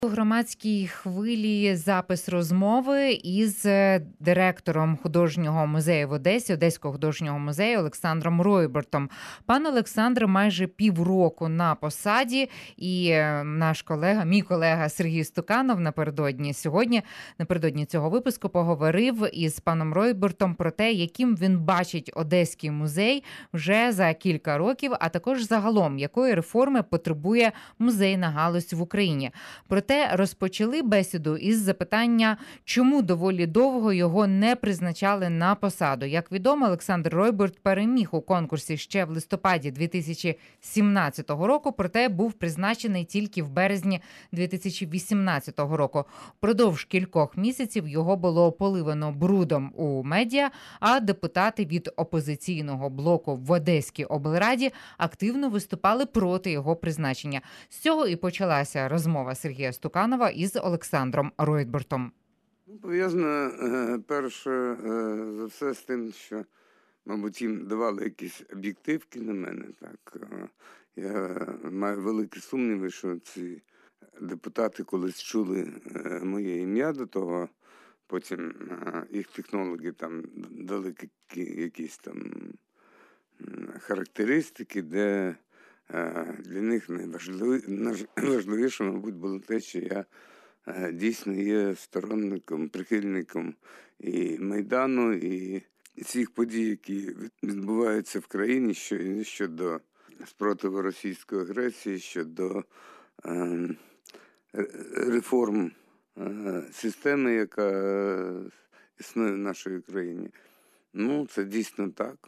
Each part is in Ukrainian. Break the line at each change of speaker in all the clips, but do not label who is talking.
У громадській хвилі запис розмови із директором художнього музею в Одесі, Одеського художнього музею Олександром Ройбуртом. Пан Олександр майже півроку на посаді, і мій колега Сергій Стуканов напередодні цього випуску поговорив із паном Ройбуртом про те, яким він бачить Одеський музей вже за кілька років, а також загалом, якої реформи потребує музейна галузь в Україні. Проте розпочали бесіду із запитання, чому доволі довго його не призначали на посаду. Як відомо, Олександр Ройбурт переміг у конкурсі ще в листопаді 2017 року, проте був призначений тільки в березні 2018 року. Впродовж кількох місяців його було поливано брудом у медіа, а депутати від опозиційного блоку в Одеській облраді активно виступали проти його призначення. З цього і почалася розмова Сергія Стуканова із Олександром Ройбуртом.
Пов'язано перше за все з тим, що, мабуть, їм давали якісь об'єктивки на мене. Так. Я маю великі сумніви, що ці депутати колись чули моє ім'я до того, потім їх технологи там дали якісь там характеристики, де для них найважливіше, мабуть, було те, що я дійсно є сторонником, прихильником і Майдану, і всіх подій, які відбуваються в країні щодо спротиву російської агресії, щодо реформ системи, яка існує в нашій країні. Ну, це дійсно так.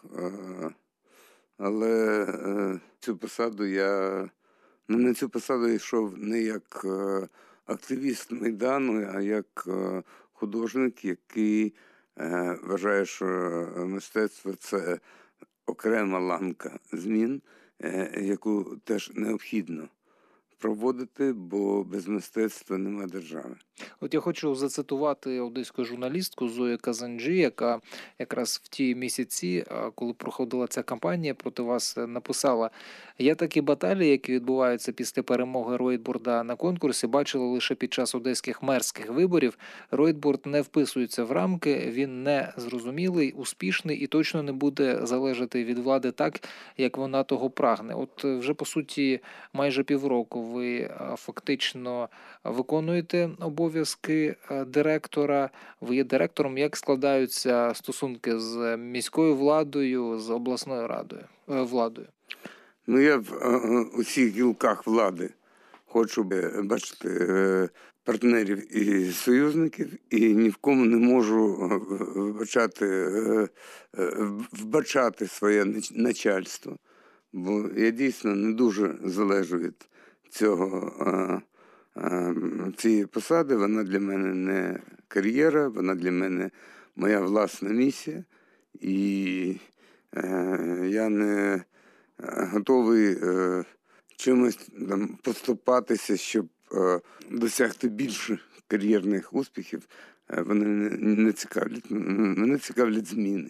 Але цю посаду на цю посаду йшов не як активіст Майдану, а як художник, який вважає, що мистецтво – це окрема ланка змін, яку теж необхідно проводити, бо без мистецтва немає держави.
От я хочу зацитувати одеську журналістку Зою Казанджі, яка якраз в ті місяці, коли проходила ця кампанія, проти вас написала: «Я такі баталії, які відбуваються після перемоги Ройбурда на конкурсі, бачила лише під час одеських мерських виборів. Ройбурд не вписується в рамки, він не зрозумілий, успішний і точно не буде залежати від влади так, як вона того прагне». От вже, по суті, майже півроку ви фактично виконуєте обов'язки директора, ви є директором. Як складаються стосунки з міською владою, з обласною владою?
Ну, я в усіх гілках влади хочу бачити партнерів і союзників, і ні в кому не можу вбачати своє начальство. Бо я дійсно не дуже залежу від цієї посади. Вона для мене не кар'єра, вона для мене моя власна місія. І я не готовий чимось там поступатися, щоб досягти більше кар'єрних успіхів. Вони не цікавлять. Мене цікавлять зміни.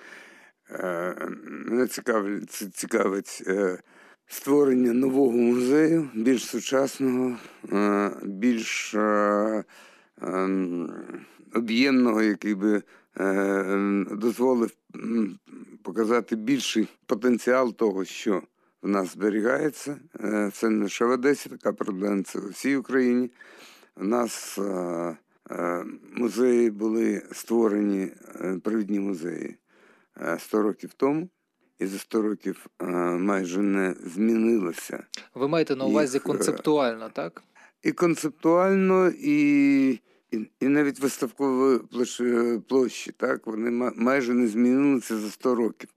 Мене цікавить створення нового музею, більш сучасного, більш об'ємного, який би дозволив показати більший потенціал того, що в нас зберігається. Це не лише в Одесі така проблема, це в всій Україні. У нас музеї були створені, провідні музеї, 100 років тому. І за 100 років майже не змінилося.
Ви маєте на увазі концептуально, так?
І концептуально, і навіть виставкові площі, так? Вони майже не змінилися за 100 років.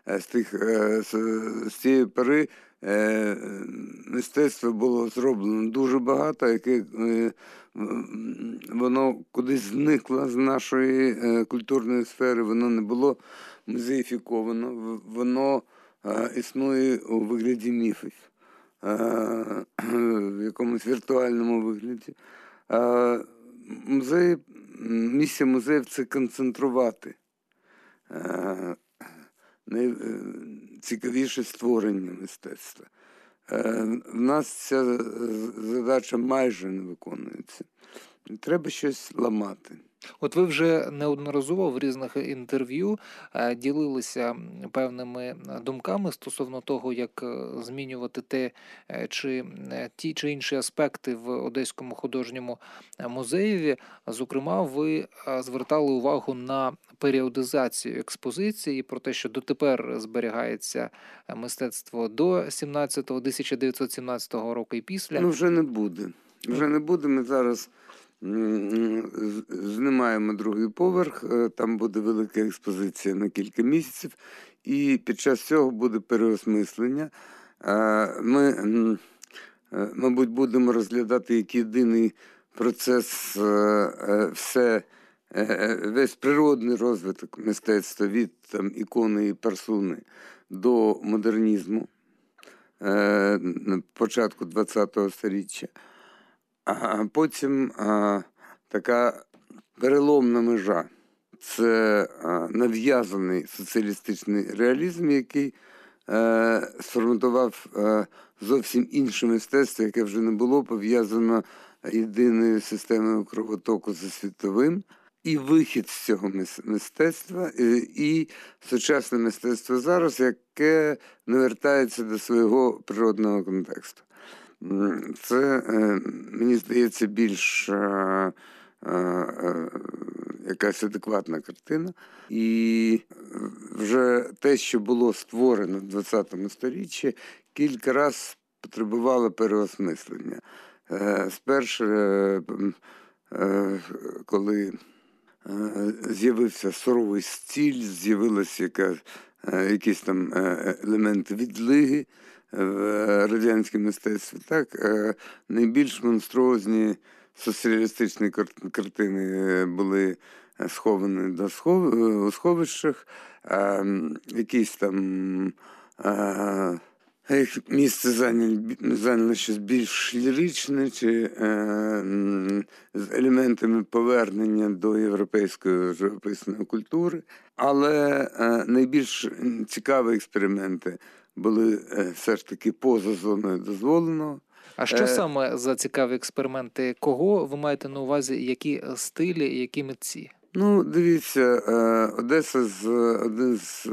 З цієї пори мистецтво було зроблено дуже багато, яке воно кудись зникло з нашої культурної сфери, воно не було музеїфіковано, воно існує у вигляді міфів, в якомусь віртуальному вигляді. Місія музеїв – це концентрувати найцікавіше створення мистецтва. В нас ця задача майже не виконується. Треба щось ламати.
От ви вже неодноразово в різних інтерв'ю ділилися певними думками стосовно того, як змінювати чи ті чи інші аспекти в Одеському художньому музеєві. Зокрема, ви звертали увагу на періодизацію експозиції, про те, що дотепер зберігається мистецтво до 1917 року і після.
Ну, вже не буде. Вже не буде. Ми зараз знімаємо другий поверх, там буде велика експозиція на кілька місяців, і під час цього буде переосмислення. Ми, мабуть, будемо розглядати як єдиний процес весь природний розвиток мистецтва від ікони і персуни до модернізму на початку ХХ століття. А потім така переломна межа. Це нав'язаний соціалістичний реалізм, який сформував зовсім інше мистецтво, яке вже не було пов'язано єдиною системою кровотоку зі світовим. І вихід з цього мистецтва, і сучасне мистецтво зараз, яке не вертається до свого природного контексту. Це, мені здається, більш якась адекватна картина. І вже те, що було створено в ХХ сторіччі, кілька разів потребувало переосмислення. Спершу, коли з'явився суровий стиль, з'явилися якісь там елементи відлиги в радянському мистецтві. Так, найбільш монструозні соціалістичні картини були сховані у сховищах, якісь там їх місце зайняло щось більш ліричне, чи з елементами повернення до європейської живописної культури. Але найбільш цікаві експерименти були все ж таки поза зоною дозволеного.
А що саме за цікаві експерименти? Кого ви маєте на увазі, які стилі, які митці?
Ну, дивіться, Одеса один з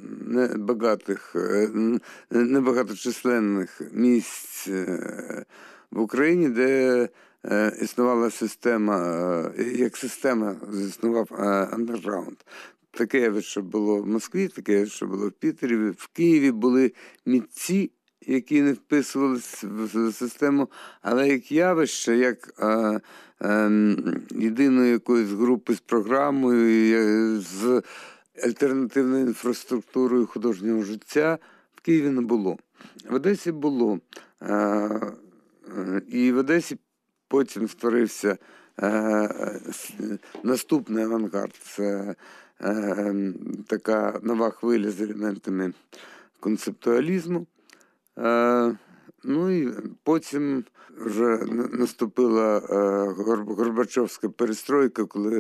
небагаточисленних місць в Україні, де існувала система, як система існував андерграунд. Таке явище було в Москві, таке явище було в Пітері, в Києві були митці, які не вписувалися в систему, але як явище, як єдиної якоїсь групи з програмою, з альтернативною інфраструктурою художнього життя в Києві не було. В Одесі було. І в Одесі потім створився наступний авангард. Це така нова хвиля з елементами концептуалізму. Ну і потім вже наступила Горбачовська перестройка, коли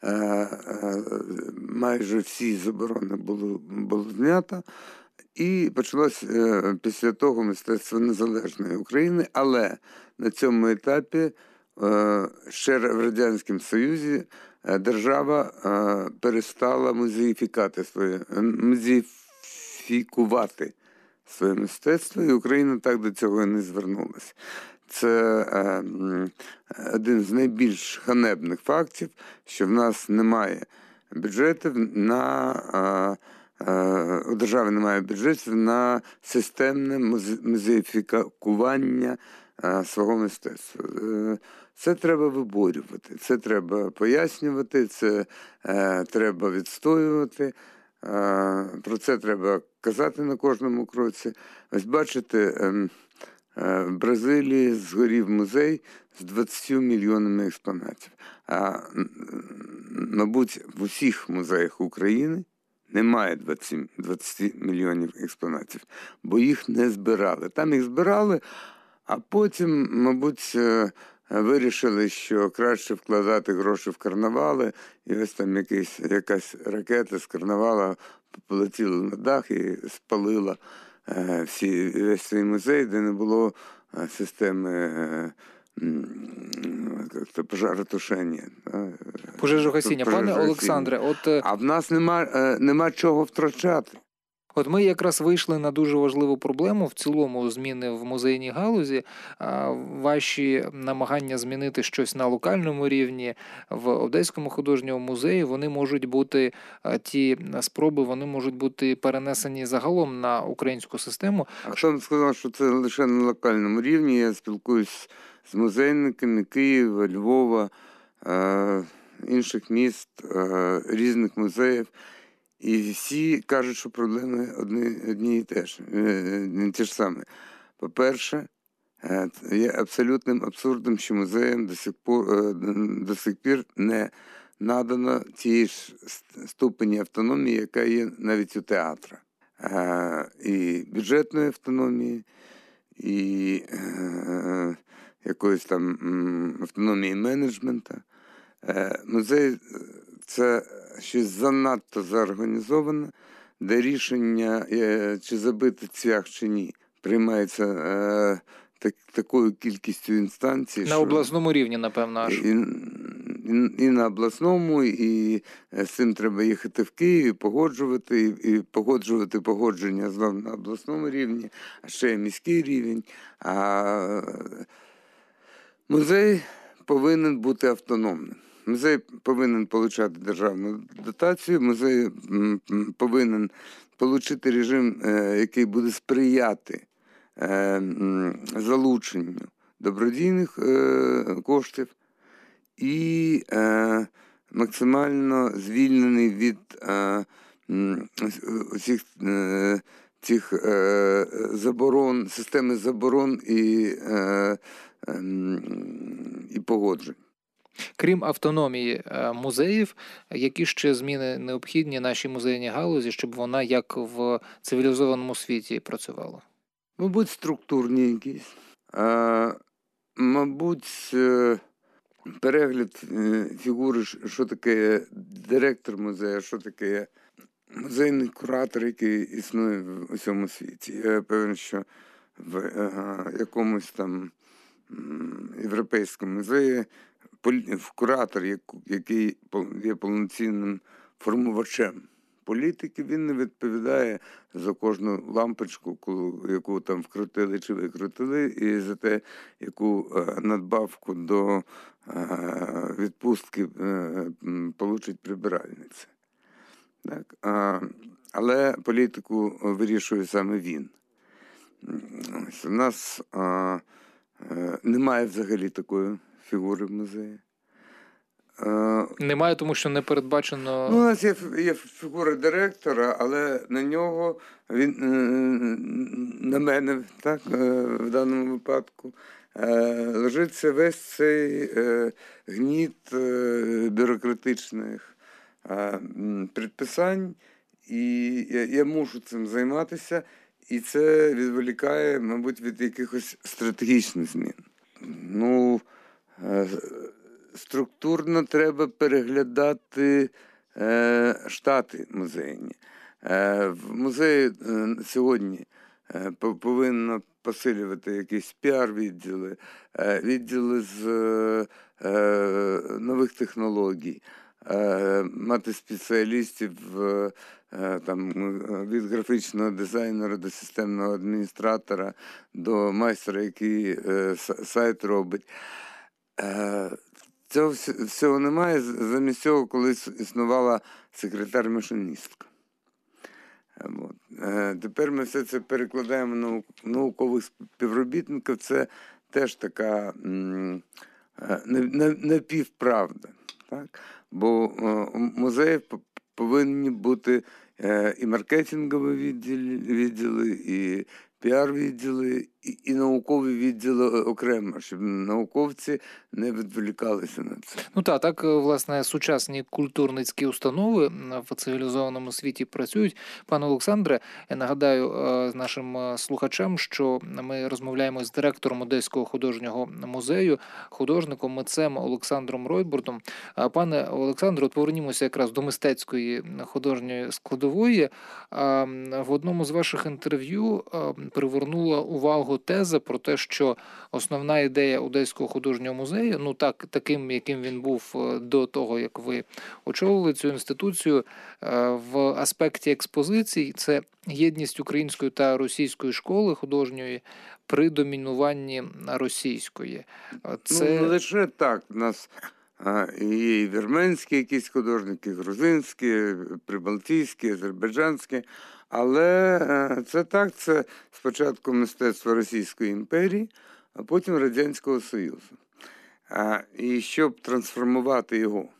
майже всі заборони було знято. І почалося після того мистецтво незалежної України. Але на цьому етапі ще в Радянському Союзі держава перестала музеїфікувати своє мистецтво, і Україна так до цього і не звернулася. Це один з найбільш ганебних фактів, що в нас немає бюджетів у держави немає бюджетів на системне музеїфікування свого мистецтва. Це треба виборювати, це треба пояснювати, це треба відстоювати. Про це треба казати на кожному кроці. Ось бачите, в Бразилії згорів музей з 20 мільйонами експонатів. А, мабуть, в усіх музеях України немає 20 мільйонів експонатів, бо їх не збирали. Там їх збирали, а потім, мабуть, вирішили, що краще вкладати гроші в карнавали, і ось там якась ракета з карнавала полетіла на дах і спалила весь цей музей, де не було системи пожаротушення.
Пожежогасіння. Пане Олександре,
А в нас нема чого втрачати.
От ми якраз вийшли на дуже важливу проблему в цілому зміни в музейній галузі. Ваші намагання змінити щось на локальному рівні в Одеському художньому музеї, вони можуть бути, ті спроби, вони можуть бути перенесені загалом на українську систему.
А хто сказав, що це лише на локальному рівні? Я спілкуюсь з музейниками Києва, Львова, інших міст, різних музеїв. І всі кажуть, що проблеми одні і ті ж самі. По-перше, є абсолютним абсурдом, що музеям до сих пір не надано тієї ж ступені автономії, яка є навіть у театра. І бюджетної автономії, і якоїсь там автономії менеджменту. Музей – це щось занадто заорганізоване, де рішення, чи забити цвях, чи ні, приймається такою кількістю інстанцій.
На обласному рівні, напевно, аж.
І на обласному, і з цим треба їхати в Київ, і погоджувати погодження знову на обласному рівні, а ще й міський рівень. А музей повинен бути автономним. Музей повинен отримати державну дотацію, музей повинен отримати режим, який буде сприяти залученню добродійних коштів і максимально звільнений від усіх цих заборон, системи заборон і погоджень.
Крім автономії музеїв, які ще зміни необхідні нашій музейній галузі, щоб вона як в цивілізованому світі працювала?
Мабуть, структурні якісь. Мабуть, перегляд фігури, що таке директор музею, що таке музейний куратор, який існує в усьому світі. Я певен, що в якомусь там європейському музеї куратор, який є повноцінним формувачем політики, він не відповідає за кожну лампочку, яку там вкрутили чи викрутили, і за те, яку надбавку до відпустки получить прибиральниця. Так? Але політику вирішує саме він. Ось, у нас немає взагалі такої фігури в музеї.
Немає, тому що не передбачено...
У нас є фігура директора, але на нього, на мене, так, в даному випадку, лежиться весь цей гніт бюрократичних предписань, і я мушу цим займатися, і це відволікає, мабуть, від якихось стратегічних змін. Структурно треба переглядати штати музейні. В музеї сьогодні повинно посилювати якісь піар-відділи, відділи з нових технологій, мати спеціалістів там, від графічного дизайнера до системного адміністратора, до майстра, який сайт робить. Цього всього немає, замість цього колись існувала секретар-машиністка. Тепер ми все це перекладаємо на наукових співробітників, це теж така напівправда. Так? Бо у музеїв повинні бути і маркетингові відділи, і піар-відділи і наукові відділи окремо, щоб науковці не відволікалися на це.
Ну так, власне, сучасні культурницькі установи в цивілізованому світі працюють. Пане Олександре, я нагадаю нашим слухачам, що ми розмовляємо з директором Одеського художнього музею, художником, митцем Олександром Ройбуртом. Пане Олександре, от повернімося якраз до мистецької художньої складової. В одному з ваших інтерв'ю привернула увагу теза про те, що основна ідея Одеського художнього музею, таким, яким він був до того, як ви очолили цю інституцію, в аспекті експозицій, це єдність української та російської школи художньої при домінуванні російської.
Не лише так. У нас є і вірменські якісь художники, грузинські, прибалтійські, азербайджанські. Але це так, це спочатку мистецтво Російської імперії, а потім Радянського Союзу. І щоб трансформувати його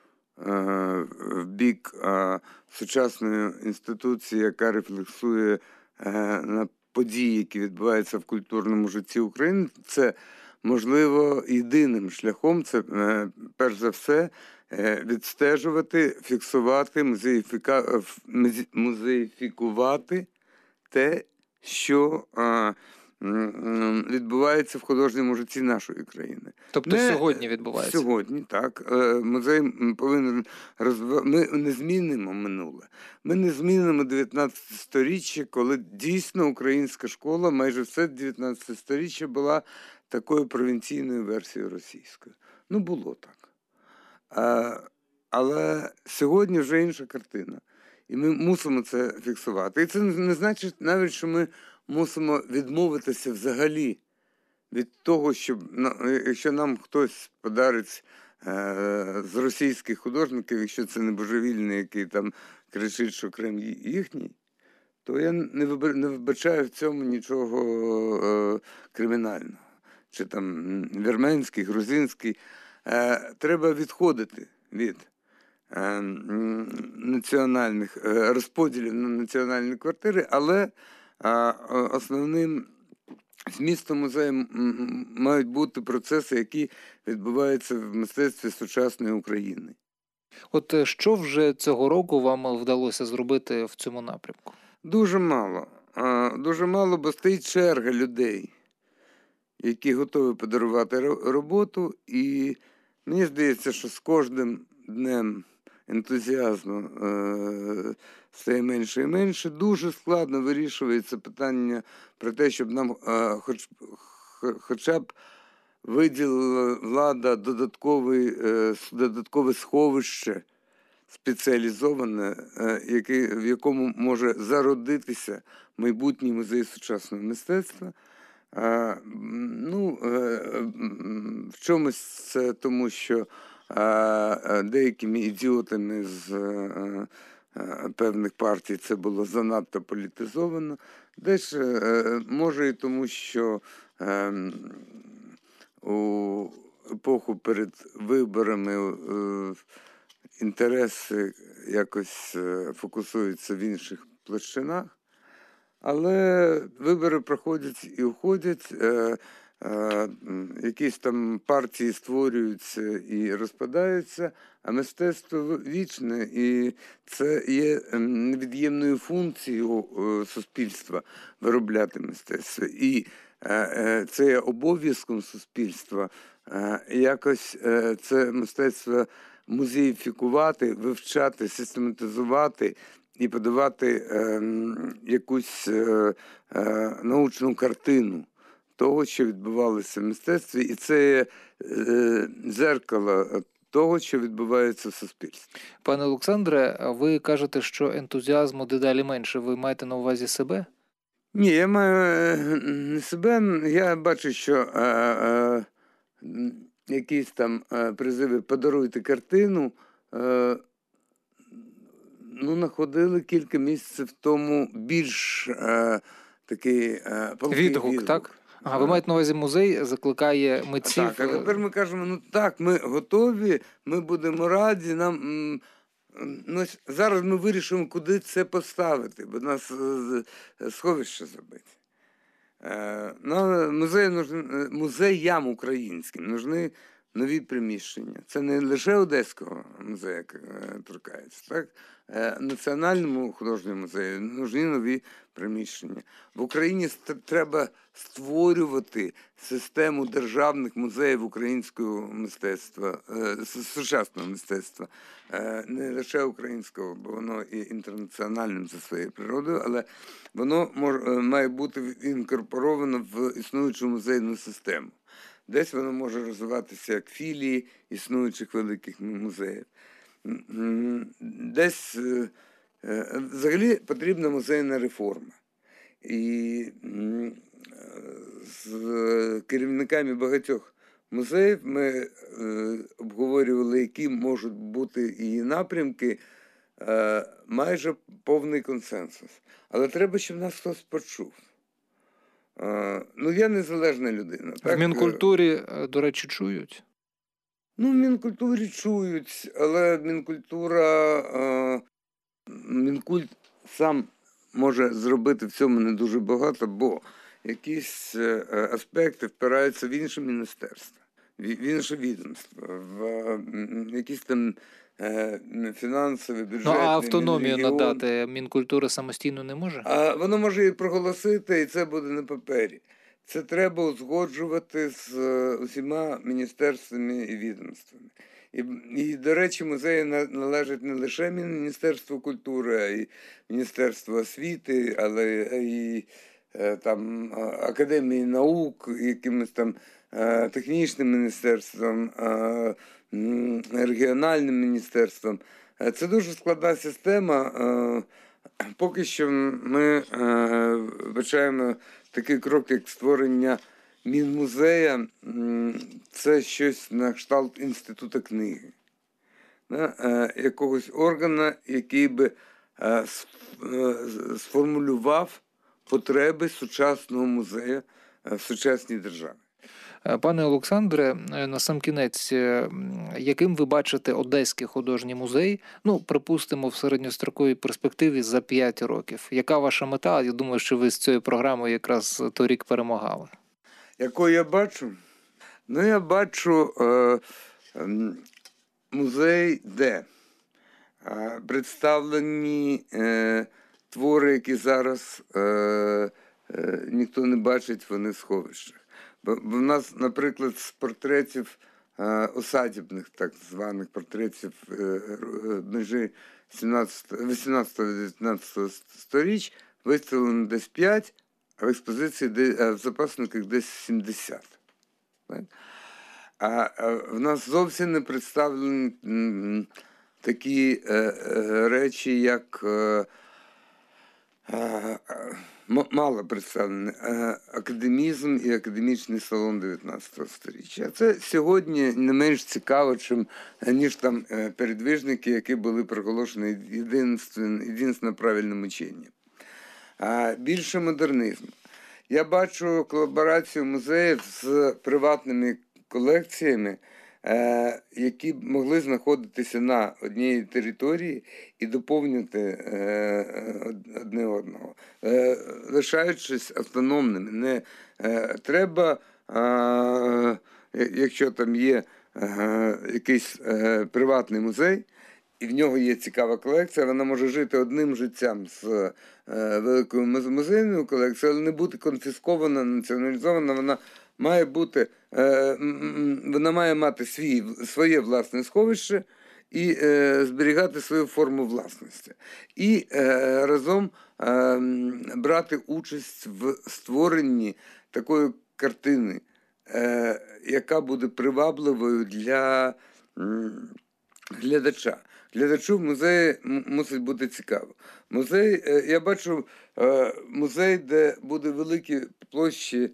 в бік сучасної інституції, яка рефлексує на події, які відбуваються в культурному житті України, це можливо єдиним шляхом, це перш за все відстежувати, фіксувати, музеїфікувати те, що відбувається в художньому житті нашої країни.
Тобто сьогодні відбувається?
Сьогодні, так. Музей повинен Ми не змінимо минуле. Ми не змінимо 19 сторіччя, коли дійсно українська школа майже все 19 сторіччя була такою провінційною версією російської. Було так. Але сьогодні вже інша картина. І ми мусимо це фіксувати. І це не значить навіть, що ми мусимо відмовитися взагалі від того, якщо нам хтось подарить з російських художників, якщо це не божевільний, який там кричить, що Крим їхній, то я не вбачаю в цьому нічого кримінального. Чи там вірменський, грузинський. Треба відходити від національних розподілів на національні квартири, але основним змістом музею мають бути процеси, які відбуваються в мистецтві сучасної України.
От що вже цього року вам вдалося зробити в цьому напрямку?
Дуже мало. Дуже мало, бо стоїть черга людей, які готові подарувати роботу, і мені здається, що з кожним днем ентузіазму стає менше і менше. Дуже складно вирішується питання про те, щоб нам хоча б виділила влада додаткове сховище спеціалізоване, в якому може зародитися майбутній музей сучасного мистецтва. В чомусь це тому, що деякими ідіотами з певних партій це було занадто політизовано. Десь може і тому, що у епоху перед виборами інтереси якось фокусуються в інших площинах. Але вибори проходять і уходять, якісь там партії створюються і розпадаються, а мистецтво вічне, і це є невід'ємною функцією суспільства виробляти мистецтво. І це є обов'язком суспільства якось це мистецтво музеїфікувати, вивчати, систематизувати і подавати якусь научну картину того, що відбувалося в мистецтві, і це є дзеркало того, що відбувається в суспільстві.
Пане Олександре, ви кажете, що ентузіазму дедалі менше. Ви маєте на увазі себе?
Ні, я маю не себе. Я бачу, що якісь там призиви «подаруйте картину» находили кілька місяців тому більш такий палкий відгук.
Так? Ви маєте на увазі музей закликає митців?
Так, а тепер ми кажемо, ми готові, ми будемо раді, нам... зараз ми вирішимо, куди це поставити, бо нас сховище забити. Музеям українським нужны нові приміщення. Це не лише Одеського музею торкається, так? Національному художньому музею нужні нові приміщення. В Україні треба створювати систему державних музеїв українського мистецтва, сучасного мистецтва, не лише українського, бо воно і інтернаціональним за своєю природою, але воно має бути інкорпоровано в існуючу музейну систему. Десь воно може розвиватися як філії існуючих великих музеїв. Десь взагалі потрібна музейна реформа. І з керівниками багатьох музеїв ми обговорювали, які можуть бути її напрямки, майже повний консенсус. Але треба, щоб нас хтось почув. Я незалежна людина.
В Мінкультурі, до речі, чують?
В Мінкультурі чують, але Мінкульт сам може зробити в цьому не дуже багато, бо якісь аспекти впираються в інші міністерства, в інше відомство, в якісь там фінансові, бюджетні,
а автономію
регіон.
надати Мінкультури самостійно не може?
Воно може і проголосити, і це буде на папері. Це треба узгоджувати з усіма міністерствами і відомствами. І, до речі, музеї належать не лише Міністерству культури, а й Міністерству освіти, але і там Академії наук, якимось там технічним міністерством, регіональним міністерством. Це дуже складна система. Поки що ми вбачаємо такий крок, як створення Мінмузея. Це щось на кшталт Інституту книги. Якогось органу, який би сформулював потреби сучасного музею в сучасній державі.
Пане Олександре, насамкінець, яким ви бачите Одеський художній музей, припустимо, в середньостроковій перспективі за 5 років? Яка ваша мета? Я думаю, що ви з цією програмою якраз торік перемагали.
Яку я бачу? Я бачу музей, де представлені твори, які зараз ніхто не бачить, вони в сховищах. Бо в нас, наприклад, з портретів осадібних, так званих портретів межі 18-19 сторіч виставлено десь 5, а в експозиції, в запасниках десь 70. А в нас зовсім не представлені такі речі, як мало представлені академізм і академічний салон 19 сторіччя. Це сьогодні не менш цікаво, ніж там передвижники, які були проголошені єдинственно правильним ученням. Більше модернізму. Я бачу колаборацію музеїв з приватними колекціями, які могли знаходитися на одній території і доповнювати одне одного, лишаючись автономними. Не треба, якщо там є якийсь приватний музей, і в нього є цікава колекція, вона може жити одним життям з великою музейною колекцією, але не бути конфіскована, націоналізована. Вона має мати своє власне сховище і зберігати свою форму власності. І разом брати участь в створенні такої картини, яка буде привабливою для глядача. Глядачу в музеї мусить бути цікаво. Я бачу музей, де буде великі площі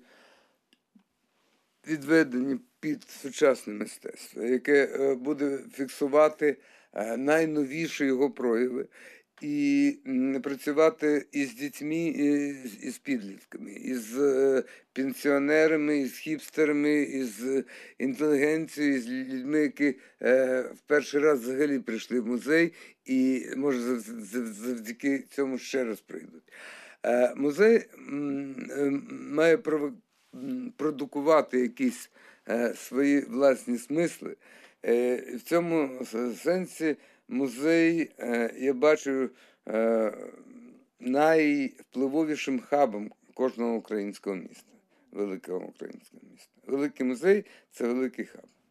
відведені під сучасне мистецтво, яке буде фіксувати найновіші його прояви і працювати із дітьми, і з підлітками, із пенсіонерами, із хіпстерами, із інтелігенцією, з людьми, які в перший раз взагалі прийшли в музей і, може, завдяки цьому ще раз прийдуть. Музей має продукувати якісь свої власні смисли. В цьому сенсі музей, я бачу, найвпливовішим хабом кожного українського міста, великого українського міста. Великий музей – це великий хаб.